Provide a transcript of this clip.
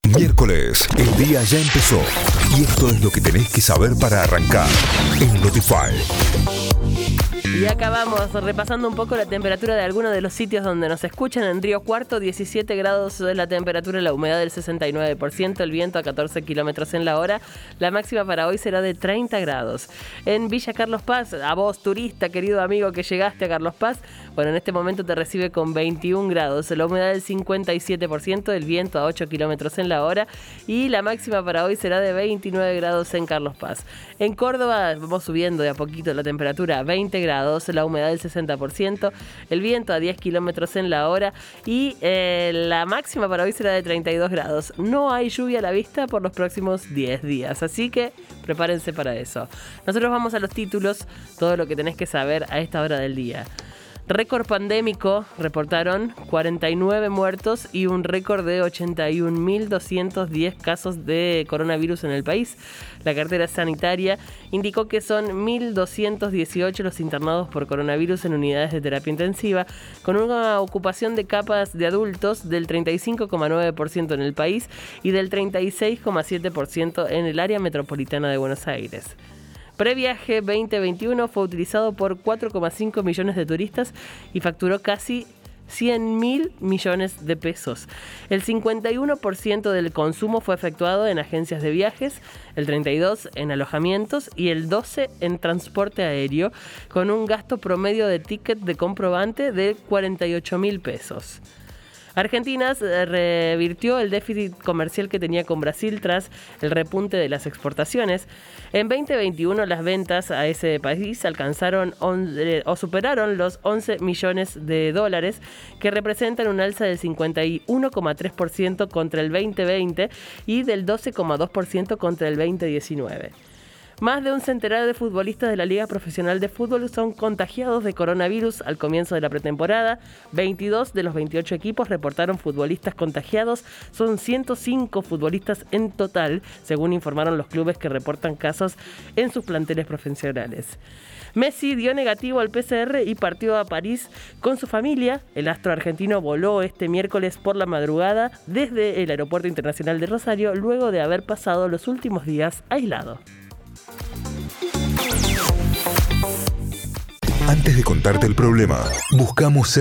Miércoles, el día ya empezó y esto es lo que tenés que saber para arrancar en Notify. Y acabamos repasando un poco la temperatura de algunos de los sitios donde nos escuchan. En Río Cuarto, 17 grados de la temperatura, la humedad del 69%, el viento a 14 kilómetros en la hora. La máxima para hoy será de 30 grados. En Villa Carlos Paz, a vos, turista, querido amigo que llegaste a Carlos Paz, bueno, en este momento te recibe con 21 grados, la humedad del 57%, el viento a 8 kilómetros en la hora. Y la máxima para hoy será de 29 grados en Carlos Paz. En Córdoba, vamos subiendo de a poquito la temperatura, 20 grados. La humedad del 60%, el viento a 10 kilómetros en la hora y la máxima para hoy será de 32 grados. No hay lluvia a la vista por los próximos 10 días, así que prepárense para eso. Nosotros vamos a los títulos, todo lo que tenés que saber a esta hora del día. Récord pandémico, reportaron 49 muertos y un récord de 81.210 casos de coronavirus en el país. La cartera sanitaria indicó que son 1.218 los internados por coronavirus en unidades de terapia intensiva, con una ocupación de capas de adultos del 35,9% en el país y del 36,7% en el área metropolitana de Buenos Aires. Previaje 2021 fue utilizado por 4,5 millones de turistas y facturó casi 100.000 millones de pesos. El 51% del consumo fue efectuado en agencias de viajes, el 32% en alojamientos y el 12% en transporte aéreo, con un gasto promedio de ticket de comprobante de 48.000 pesos. Argentina revirtió el déficit comercial que tenía con Brasil tras el repunte de las exportaciones. En 2021 las ventas a ese país alcanzaron superaron los 11 millones de dólares, que representan un alza del 51,3% contra el 2020 y del 12,2% contra el 2019. Más de un centenar de futbolistas de la Liga Profesional de Fútbol son contagiados de coronavirus al comienzo de la pretemporada. 22 de los 28 equipos reportaron futbolistas contagiados. Son 105 futbolistas en total, según informaron los clubes que reportan casos en sus planteles profesionales. Messi dio negativo al PCR y partió a París con su familia. El astro argentino voló este miércoles por la madrugada desde el Aeropuerto Internacional de Rosario, luego de haber pasado los últimos días aislado. Antes de contarte el problema, buscamos